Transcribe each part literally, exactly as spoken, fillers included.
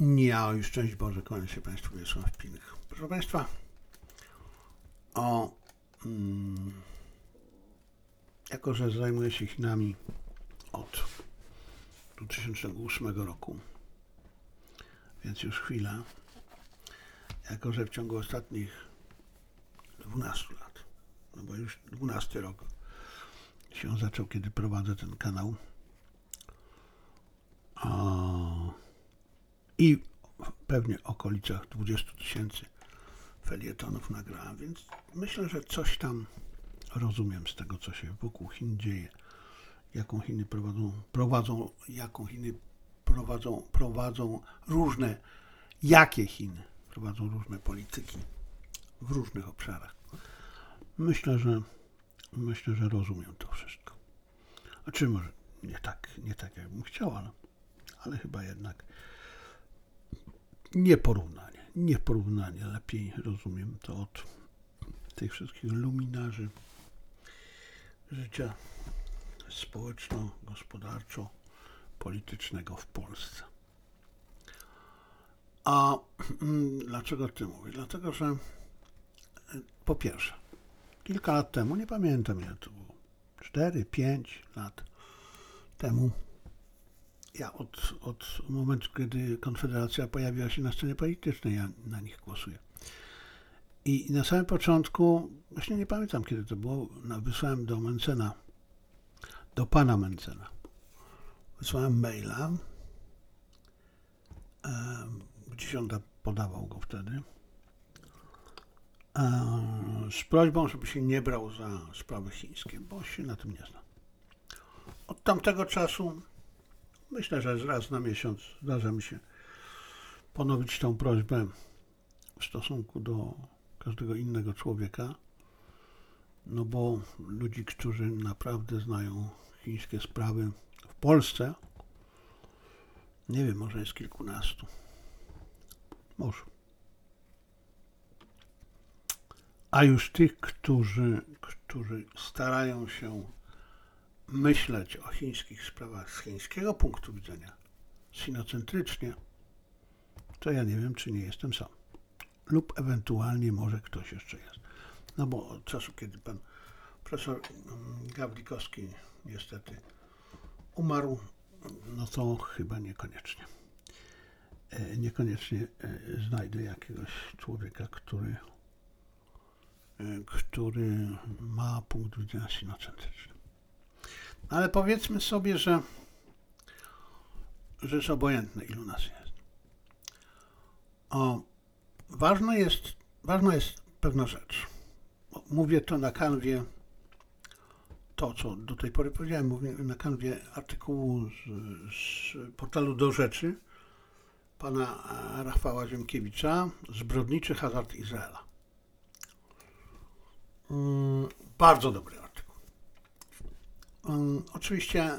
Ja już szczęść Boże, kłaniam się Państwu, Wiesław Pilch. Proszę Państwa, o, mm, jako że zajmuję się Chinami od dwa tysiące ósmego roku, więc już chwilę, jako że w ciągu ostatnich dwunastu lat, no bo już dwunasty rok się zaczął, kiedy prowadzę ten kanał, o, i pewnie w okolicach dwudziestu tysięcy felietonów nagrałem, więc myślę, że coś tam rozumiem z tego, co się wokół Chin dzieje, jaką Chiny prowadzą, prowadzą jaką Chiny prowadzą, prowadzą różne, jakie Chiny prowadzą różne polityki w różnych obszarach. Myślę, że myślę, że rozumiem to wszystko. A czy może nie tak, nie tak jakbym chciał, ale, ale chyba jednak nieporównanie, nieporównanie lepiej rozumiem to od tych wszystkich luminarzy życia społeczno-gospodarczo-politycznego w Polsce. A mm, dlaczego o tym mówię? Dlatego, że po pierwsze, kilka lat temu, nie pamiętam ile to było, cztery, pięć lat temu, ja od, od momentu, kiedy Konfederacja pojawiła się na scenie politycznej, ja na nich głosuję. I na samym początku, właśnie nie pamiętam kiedy to było, wysłałem do Mencena, do pana Mencena, wysłałem maila, e, gdzieś on podawał go wtedy, e, z prośbą, żeby się nie brał za sprawy chińskie, bo się na tym nie zna. Od tamtego czasu myślę, że raz na miesiąc zdarza mi się ponowić tą prośbę w stosunku do każdego innego człowieka, no bo ludzi, którzy naprawdę znają chińskie sprawy w Polsce, nie wiem, może jest kilkunastu. Może. A już tych, którzy, którzy starają się myśleć o chińskich sprawach z chińskiego punktu widzenia, sinocentrycznie, to ja nie wiem, czy nie jestem sam. Lub ewentualnie może ktoś jeszcze jest. No bo od czasu, kiedy pan profesor Gawlikowski niestety umarł, no to chyba niekoniecznie. E, niekoniecznie e, znajdę jakiegoś człowieka, który, e, który ma punkt widzenia sinocentryczny. Ale powiedzmy sobie, że, że jest obojętne, ilu nas jest. O, ważne jest, ważna jest pewna rzecz. Mówię to na kanwie, to co do tej pory powiedziałem, mówię na kanwie artykułu z, z portalu Do Rzeczy pana Rafała Ziemkiewicza, Zbrodniczy hazard Izraela. Um, bardzo dobry artykuł. Um, oczywiście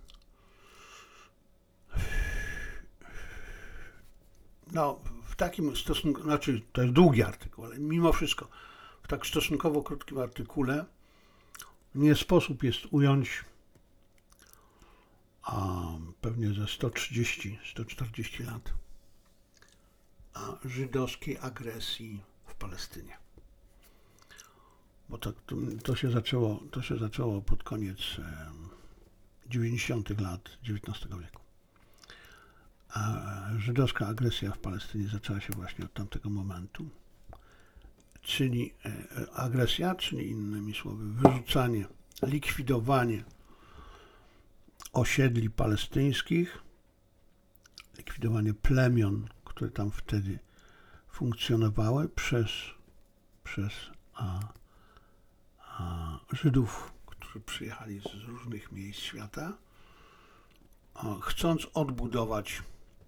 no, w takim stosunku, znaczy to jest długi artykuł, ale mimo wszystko w tak stosunkowo krótkim artykule nie sposób jest ująć a pewnie ze sto trzydzieści do stu czterdziestu lat a żydowskiej agresji w Palestynie. Bo to, to, to, się zaczęło, to się zaczęło pod koniec e, dziewięćdziesiątych lat dziewiętnastego wieku. A żydowska agresja w Palestynie zaczęła się właśnie od tamtego momentu. Czyli e, agresja, czyli innymi słowy wyrzucanie, likwidowanie osiedli palestyńskich, likwidowanie plemion, które tam wtedy funkcjonowały przez, przez a, a Żydów, którzy przyjechali z różnych miejsc świata, a, chcąc odbudować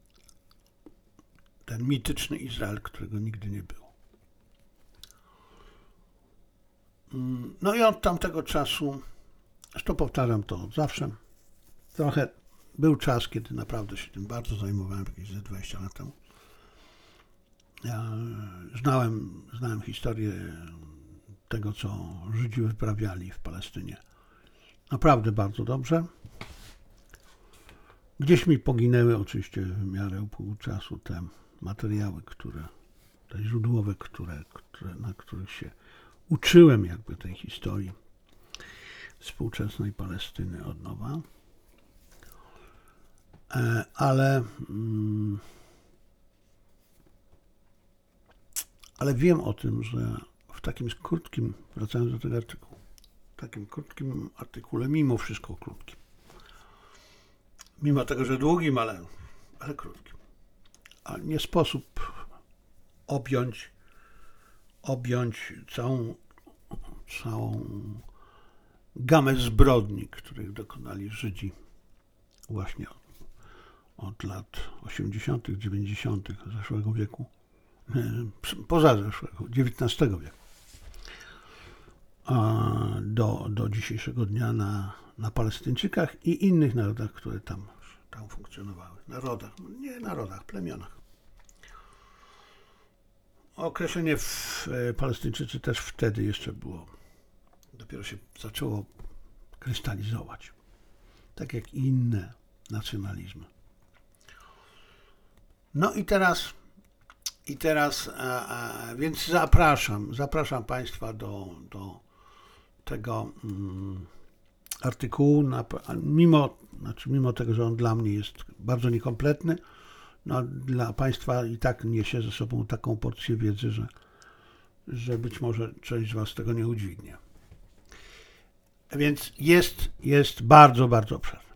ten mityczny Izrael, którego nigdy nie było. No i od tamtego czasu, zresztą powtarzam to od zawsze, trochę był czas, kiedy naprawdę się tym bardzo zajmowałem, jakieś ze dwadzieścia lat temu. Ja znałem, znałem historię tego, co Żydzi wyprawiali w Palestynie. Naprawdę bardzo dobrze. Gdzieś mi poginęły oczywiście w miarę upływu czasu te materiały, które, te źródłowe, które, które, na których się uczyłem jakby tej historii współczesnej Palestyny od nowa. Ale, ale wiem o tym, że w takim krótkim, wracając do tego artykułu, w takim krótkim artykule, mimo wszystko krótkim, mimo tego, że długim, ale, ale krótkim, a nie sposób objąć, objąć całą, całą gamę zbrodni, których dokonali Żydzi właśnie od lat osiemdziesiątych, dziewięćdziesiątych zeszłego wieku, poza zeszłego, dziewiętnastego wieku, do, do dzisiejszego dnia na, na Palestyńczykach i innych narodach, które tam, tam funkcjonowały. Narodach, nie narodach, plemionach. Określenie w Palestyńczycy też wtedy jeszcze było, dopiero się zaczęło krystalizować, tak jak i inne nacjonalizmy. No i teraz, i teraz, a, a, więc zapraszam, zapraszam Państwa do, do tego mm, artykułu, na, mimo, znaczy mimo tego, że on dla mnie jest bardzo niekompletny, no dla Państwa i tak niesie ze sobą taką porcję wiedzy, że, że być może część z Was tego nie udźwignie. Więc jest, jest bardzo, bardzo obszerny.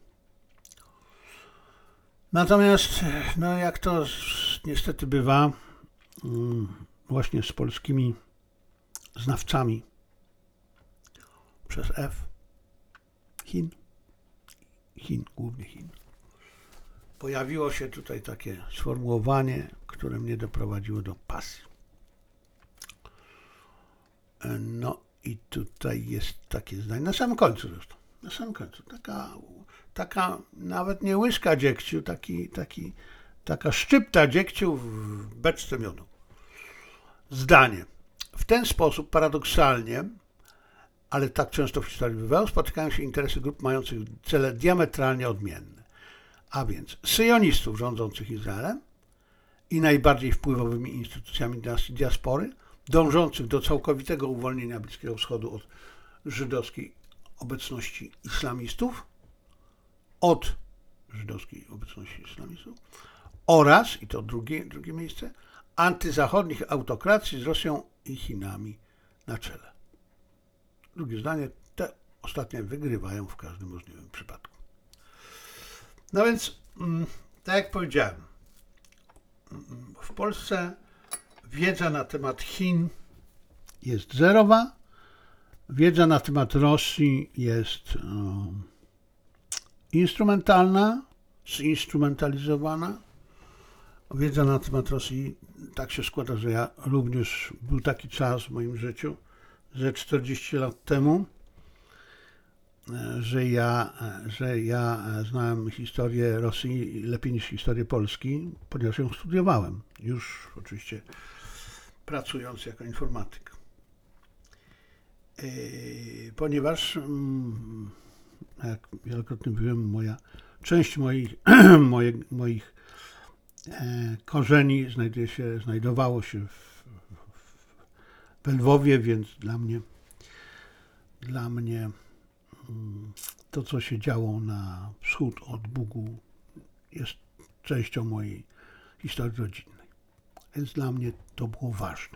Natomiast, no jak to niestety bywa, właśnie z polskimi znawcami przez F, Chin, Chin, głównie Chin, pojawiło się tutaj takie sformułowanie, które mnie doprowadziło do pasji. No i tutaj jest takie zdanie, na samym końcu zresztą, na samym końcu, taka, taka nawet nie łyżka dziegciu, taki, taki, taka szczypta dziegciu w beczce miodu. Zdanie. W ten sposób, paradoksalnie, ale tak często w historii bywało, spotykają się interesy grup mających cele diametralnie odmienne. A więc syjonistów rządzących Izraelem i najbardziej wpływowymi instytucjami diaspory, dążących do całkowitego uwolnienia Bliskiego Wschodu od żydowskiej obecności islamistów, od żydowskiej obecności islamistów oraz, i to drugie, drugie miejsce, antyzachodnich autokracji z Rosją i Chinami na czele. Drugie zdanie, te ostatnie wygrywają w każdym możliwym przypadku. No więc, tak jak powiedziałem, w Polsce wiedza na temat Chin jest zerowa, wiedza na temat Rosji jest um, instrumentalna, zinstrumentalizowana. Wiedza na temat Rosji, tak się składa, że ja również, był taki czas w moim życiu, że czterdzieści lat temu, że ja, że ja znałem historię Rosji lepiej niż historię Polski, ponieważ ją studiowałem, już oczywiście pracując jako informatyk. Ponieważ, jak wielokrotnie mówiłem, moja, część moich, moje, moich korzeni znajduje się, znajdowało się w, w Lwowie, więc dla mnie, dla mnie to, co się działo na wschód od Bugu, jest częścią mojej historii rodzinnej. Więc dla mnie to było ważne.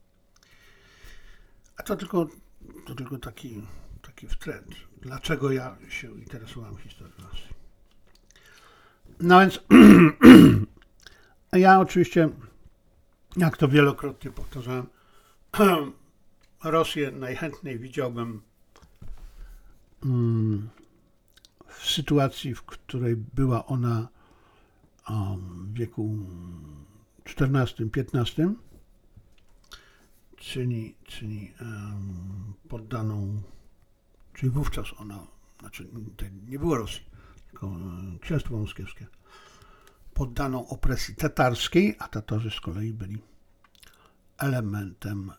A to tylko, to tylko taki, taki wtręt. Dlaczego ja się interesowałem historią Rosji? No więc ja oczywiście, jak to wielokrotnie powtarzałem, Rosję najchętniej widziałbym w sytuacji, w której była ona w wieku czternastym, piętnastym, czyli, czyli poddaną, czyli wówczas ona, znaczy nie było Rosji, tylko Księstwo Moskiewskie, poddaną opresji tatarskiej, a Tatarzy z kolei byli elementem,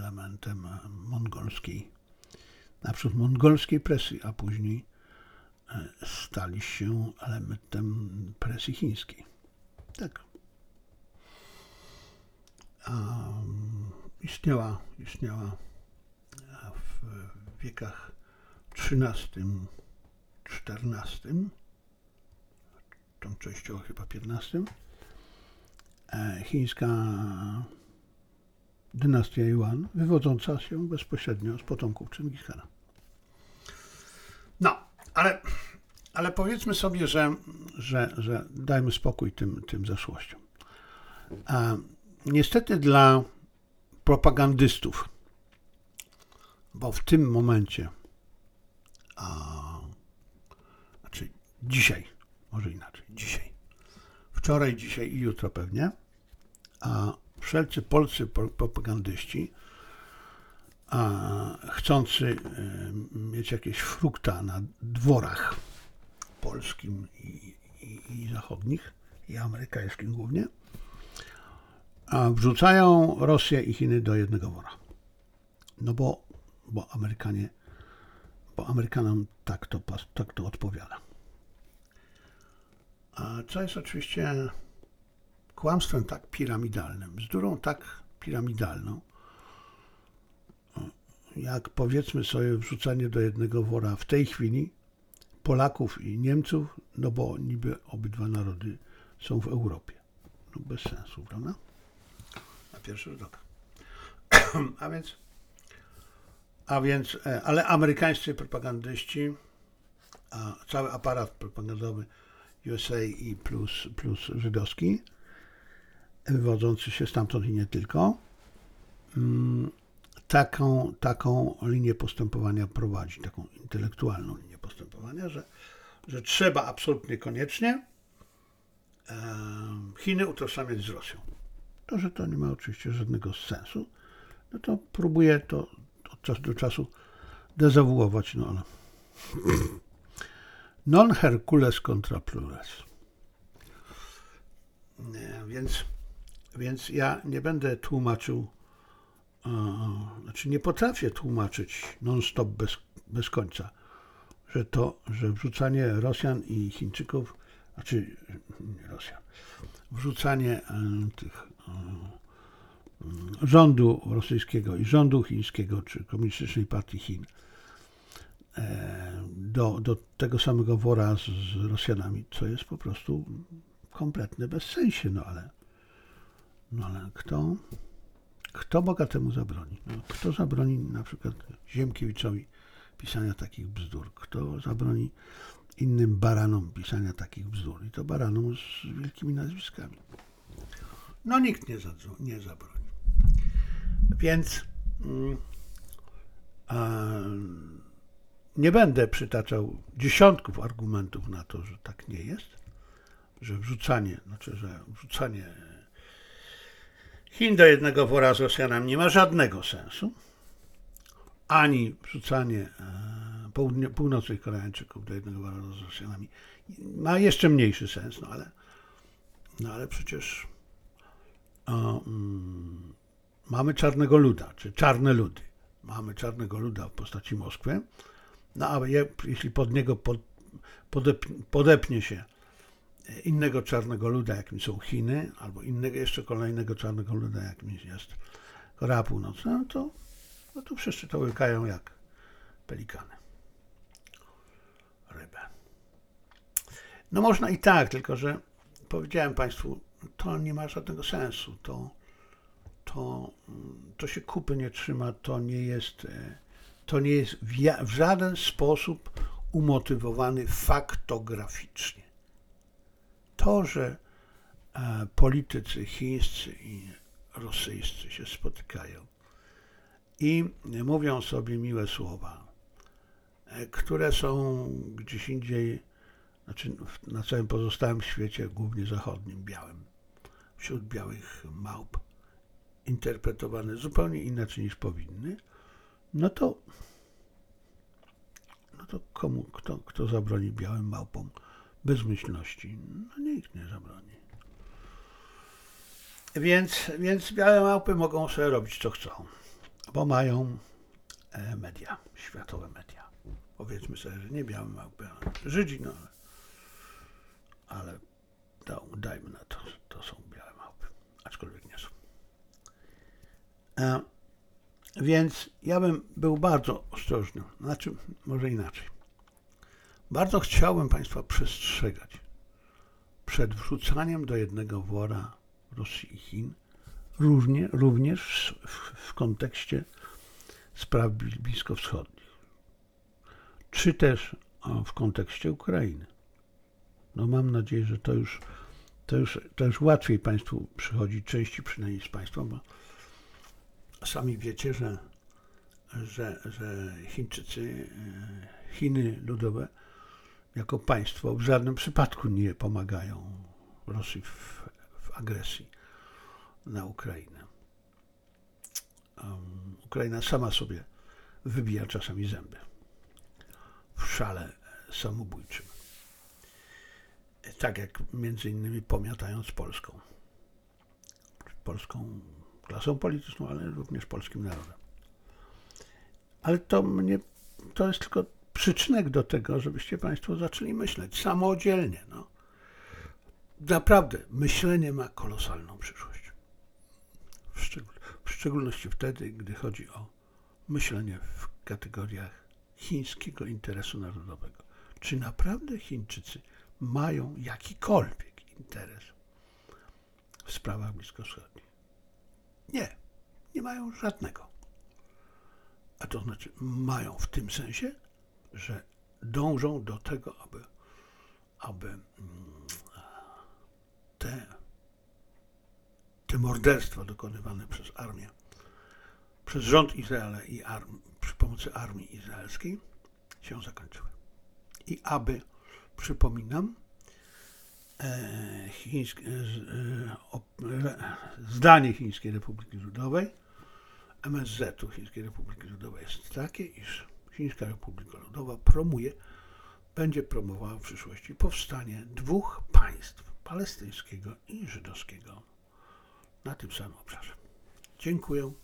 elementem mongolskiej, naprzód mongolskiej presji, a później stali się elementem presji chińskiej. Tak. Um, istniała, istniała w wiekach trzynastym, czternastym, tą częściowo chyba piętnastym, chińska dynastia Yuan, wywodząca się bezpośrednio z potomków Czinghiszkana. No, ale, ale powiedzmy sobie, że, że, że dajmy spokój tym, tym zaszłościom. A niestety dla propagandystów, bo w tym momencie, a, znaczy dzisiaj, może inaczej, dzisiaj, wczoraj, dzisiaj i jutro pewnie, a wszelcy polscy propagandyści, a, chcący y, mieć jakieś frukta na dworach polskim i, i, i zachodnich, i amerykańskim głównie, a wrzucają Rosję i Chiny do jednego wora. No bo, bo Amerykanie, bo Amerykanom tak to, tak to odpowiada. A co jest oczywiście kłamstwem tak piramidalnym, bzdurą tak piramidalną, jak powiedzmy sobie wrzucanie do jednego wora w tej chwili Polaków i Niemców, no bo niby obydwa narody są w Europie. No bez sensu, prawda? Na pierwszy rzut oka. A więc, a więc, ale amerykańscy propagandyści, a cały aparat propagandowy U S A i plus, plus żydowski, wywodzący się stamtąd i nie tylko, taką, taką linię postępowania prowadzi, taką intelektualną linię postępowania, że, że trzeba absolutnie koniecznie Chiny utożsamiać z Rosją. To, że to nie ma oczywiście żadnego sensu, no to próbuję to od czasu do czasu dezawuować, no ale non Hercules contra plures. Nie, więc, więc ja nie będę tłumaczył, e, znaczy nie potrafię tłumaczyć non-stop bez, bez końca, że to, że wrzucanie Rosjan i Chińczyków, znaczy nie Rosjan, wrzucanie e, tych e, rządu rosyjskiego i rządu chińskiego, czy Komunistycznej Partii Chin e, do, do tego samego wora z, z Rosjanami, co jest po prostu kompletne bezsensie, no ale, no ale kto, kto bogatemu zabroni? No, kto zabroni na przykład Ziemkiewiczowi pisania takich bzdur? Kto zabroni innym baranom pisania takich bzdur? I to baranom z wielkimi nazwiskami. No nikt nie, zadzwo- nie zabroni. Więc mm, a, nie będę przytaczał dziesiątków argumentów na to, że tak nie jest, że wrzucanie, znaczy, że wrzucanie Chin do jednego wora z Rosjanami nie ma żadnego sensu, ani wrzucanie e, południe, północnych Koreańczyków do jednego wora z Rosjanami ma jeszcze mniejszy sens, no ale, no ale przecież o, mm, mamy czarnego luda, czy czarne ludy. Mamy czarnego luda w postaci Moskwy, no a je, jeśli pod niego pod, podep, podepnie się innego czarnego luda, jakim są Chiny, albo innego jeszcze kolejnego czarnego luda, jakim jest Korea Północna, no to, no to wszyscy to łykają jak pelikany. Rybę. No można i tak, tylko że powiedziałem Państwu, to nie ma żadnego sensu. To, to, to się kupy nie trzyma, to nie jest, to nie jest w, w żaden sposób umotywowany faktograficznie. To, że e, politycy chińscy i rosyjscy się spotykają i mówią sobie miłe słowa, e, które są gdzieś indziej, znaczy na całym pozostałym świecie, głównie zachodnim, białym, wśród białych małp, interpretowane zupełnie inaczej niż powinny, no to, no to komu, kto, kto zabroni białym małpom bezmyślności? No nikt nie zabroni. Więc, więc białe małpy mogą sobie robić co chcą, bo mają media, światowe media. Powiedzmy sobie, że nie białe małpy, ale Żydzi, no ale, ale to, dajmy na to, że to są białe małpy, aczkolwiek nie są. A, więc ja bym był bardzo ostrożny, znaczy może inaczej. Bardzo chciałbym Państwa przestrzegać przed wrzucaniem do jednego wora Rosji i Chin, również, również w, w kontekście spraw bliskowschodnich, czy też w kontekście Ukrainy. No mam nadzieję, że to już, to już, to już łatwiej Państwu przychodzi, części przynajmniej z Państwa, bo sami wiecie, że, że, że Chińczycy, Chiny Ludowe jako państwo w żadnym przypadku nie pomagają Rosji w, w agresji na Ukrainę. Um, Ukraina sama sobie wybija czasami zęby w szale samobójczym. Tak jak między innymi pomiatając Polską. Polską klasą polityczną, ale również polskim narodem. Ale to mnie, to jest tylko przyczynek do tego, żebyście Państwo zaczęli myśleć samodzielnie. No. Naprawdę, myślenie ma kolosalną przyszłość. W, szczegól, w szczególności wtedy, gdy chodzi o myślenie w kategoriach chińskiego interesu narodowego. Czy naprawdę Chińczycy mają jakikolwiek interes w sprawach bliskowschodnich? Nie, nie mają żadnego. A to znaczy mają w tym sensie, że dążą do tego, aby, aby te, te morderstwa dokonywane przez armię, przez rząd Izraela i arm, przy pomocy armii izraelskiej się zakończyły. I aby, przypominam, e, chińskie, e, o, e, zdanie Chińskiej Republiki Ludowej, M S Z-u Chińskiej Republiki Ludowej jest takie, iż Chińska Republika Ludowa promuje, będzie promowała w przyszłości powstanie dwóch państw, palestyńskiego i żydowskiego, na tym samym obszarze. Dziękuję.